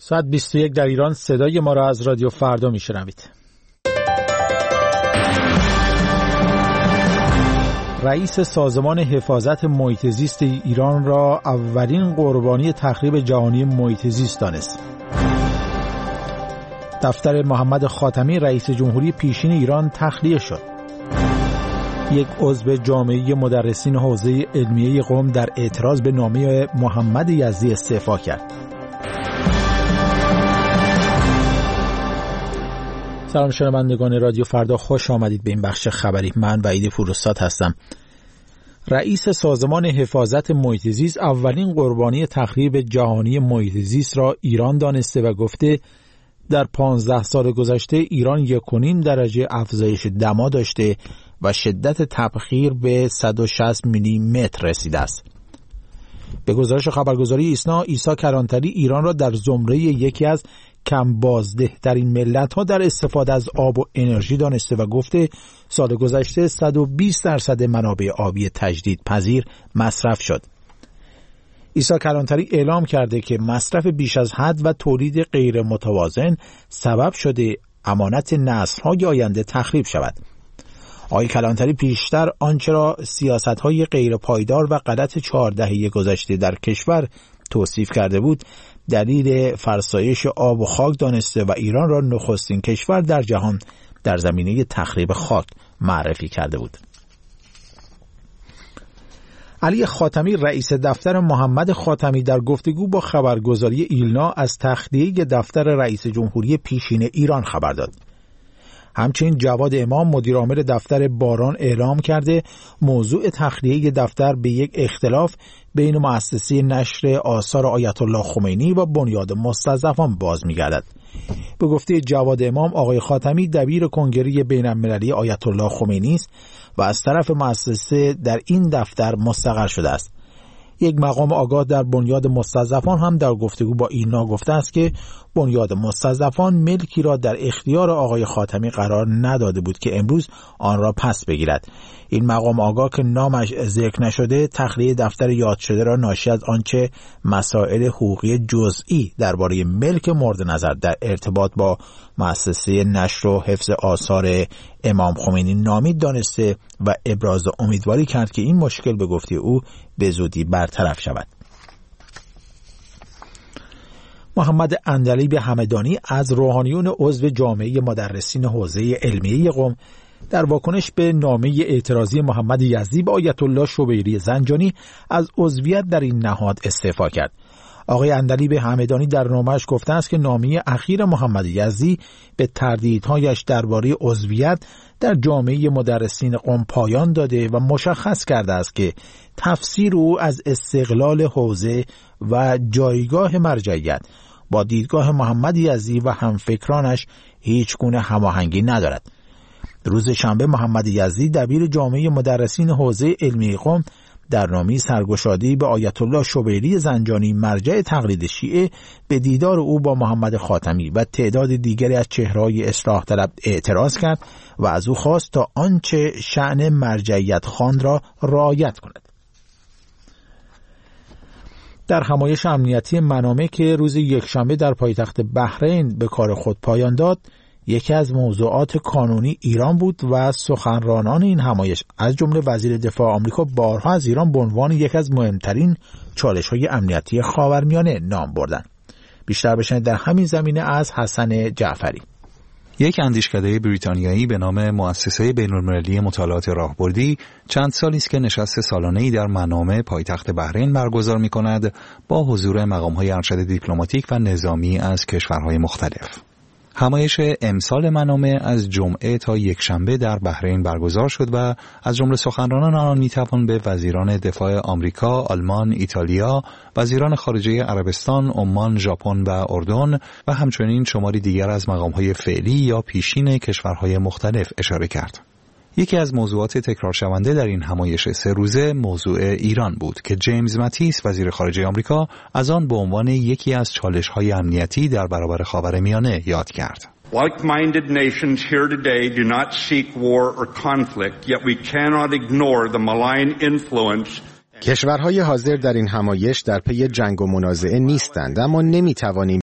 ساعت 21 در ایران. صدای ما را از رادیو فردا میشنوید. رئیس سازمان حفاظت محیط زیست ایران را اولین قربانی تخریب جهانی محیط زیست دانست. دفتر محمد خاتمی رئیس جمهوری پیشین ایران تخلیه شد. یک عضو جامعه مدرسین حوزه علمیه قم در اعتراض به نامه محمد یزدی استعفا کرد. سلام شنوندگان رادیو فردا، خوش آمدید به این بخش خبری. من وحید پوروستاد هستم. رئیس سازمان حفاظت محیط زیست اولین قربانی تخریب جهانی محیط زیست را ایران دانسته و گفته در 15 سال گذشته ایران 1.5 درجه افزایش دما داشته و شدت تبخیر به 160 میلیمتر رسیده است. به گزارش خبرگزاری ایسنا، عیسی کلانتری ایران را در زمره یکی از کم بازده‌ترین ملت‌ها در استفاده از آب و انرژی دانسته و گفته سال گذشته 120% منابع آبی تجدیدپذیر مصرف شد. عیسی کلانتری اعلام کرده که مصرف بیش از حد و تولید غیر متوازن سبب شده امانت نسل‌های آینده تخریب شود. آقای کلانتری پیشتر آنچه را سیاست‌های غیر پایدار و غلط 4 دهه گذشته در کشور توصیف کرده بود، دلیل فرسایش آب و خاک دانسته و ایران را نخستین کشور در جهان در زمینه تخریب خاک معرفی کرده بود. علی خاتمی رئیس دفتر محمد خاتمی در گفتگو با خبرگزاری ایلنا از تخلیه دفتر رئیس جمهوری پیشین ایران خبر داد. همچنین جواد امام مدیر عامل دفتر باران اعلام کرده موضوع تخلیه دفتر به یک اختلاف بین مؤسسه نشر آثار آیت الله خمینی و بنیاد مستضعفان باز می‌گردد. به گفته جواد امام، آقای خاتمی دبیر کنگره بین‌المللی آیت الله خمینی است و از طرف مؤسسه در این دفتر مستقر شده است. یک مقام آگاه در بنیاد مستضعفان هم در گفتگو با ایلنا گفته است که بنیاد مستضعفان ملکی را در اختیار آقای خاتمی قرار نداده بود که امروز آن را پس بگیرد. این مقام آگاه که نامش ذکر نشده تخلیه دفتر یاد شده را ناشی از آنچه مسائل حقوقی جزئی درباره ملک مورد نظر در ارتباط با مؤسسه نشر و حفظ آثار امام خمینی نامید دانسته و ابراز امیدواری کرد که این مشکل به گفته او به زودی برطرف شود. محمد اندلیب همدانی از روحانیون عضو جامعه مدرسین حوزه علمیه قم در واکنش به نامه اعتراضی محمد یزدی به آیت الله شبیری زنجانی از عضویت در این نهاد استعفا کرد. آقای اندلیب همدانی در نامه‌اش گفته است که نامه اخیر محمد یزدی به تردیدهایش درباره عضویت در جامعه مدرسین قم پایان داده و مشخص کرده است که تفسیر او از استقلال حوزه و جایگاه مرجعیت با دیدگاه محمد یزدی و همفکرانش هیچ گونه هماهنگی ندارد. روز شنبه محمد یزدی دبیر جامعه مدرسین حوزه علمیه قم در نامه‌ای سرگشاده‌ای به آیت الله شبیری زنجانی مرجع تقلید شیعه به دیدار او با محمد خاتمی و تعداد دیگری از چهره‌های اصلاح طلب اعتراض کرد و از او خواست تا آنچه شأن مرجعیت خواند را رعایت کند. در همایش امنیتی منامه که روز یکشنبه در پایتخت بحرین به کار خود پایان داد، یکی از موضوعات کانونی ایران بود و سخنرانان این همایش از جمله وزیر دفاع آمریکا بارها از ایران به عنوان یکی از مهمترین چالش‌های امنیتی خاورمیانه نام بردند. بیشتر بشنوید در همین زمینه از حسن جعفری. یک اندیشکده بریتانیایی به نام مؤسسه بین‌المللی مطالعات راهبردی چند سالی است که نشست سالانه‌ای در منامه پایتخت بحرین برگزار می‌کند با حضور مقام‌های ارشد دیپلماتیک و نظامی از کشورهای مختلف. همایش امسال منامه از جمعه تا یکشنبه در بحرین برگزار شد و از جمله سخنرانان آن میتوان به وزیران دفاع آمریکا، آلمان، ایتالیا، وزیران خارجه عربستان، عمان، ژاپن و اردن و همچنین شماری دیگر از مقام‌های فعلی یا پیشین کشورهای مختلف اشاره کرد. یکی از موضوعات تکرار شونده در این همایش 3 روزه موضوع ایران بود که جیمز ماتیس وزیر خارجه آمریکا از آن به عنوان یکی از چالش‌های امنیتی در برابر خاورمیانه یاد کرد. Like-minded nations here today do not seek war or conflict, yet we cannot ignore the malign influence. کشورهای حاضر در این همایش در پی جنگ و منازعه نیستند، اما نمی‌توانیم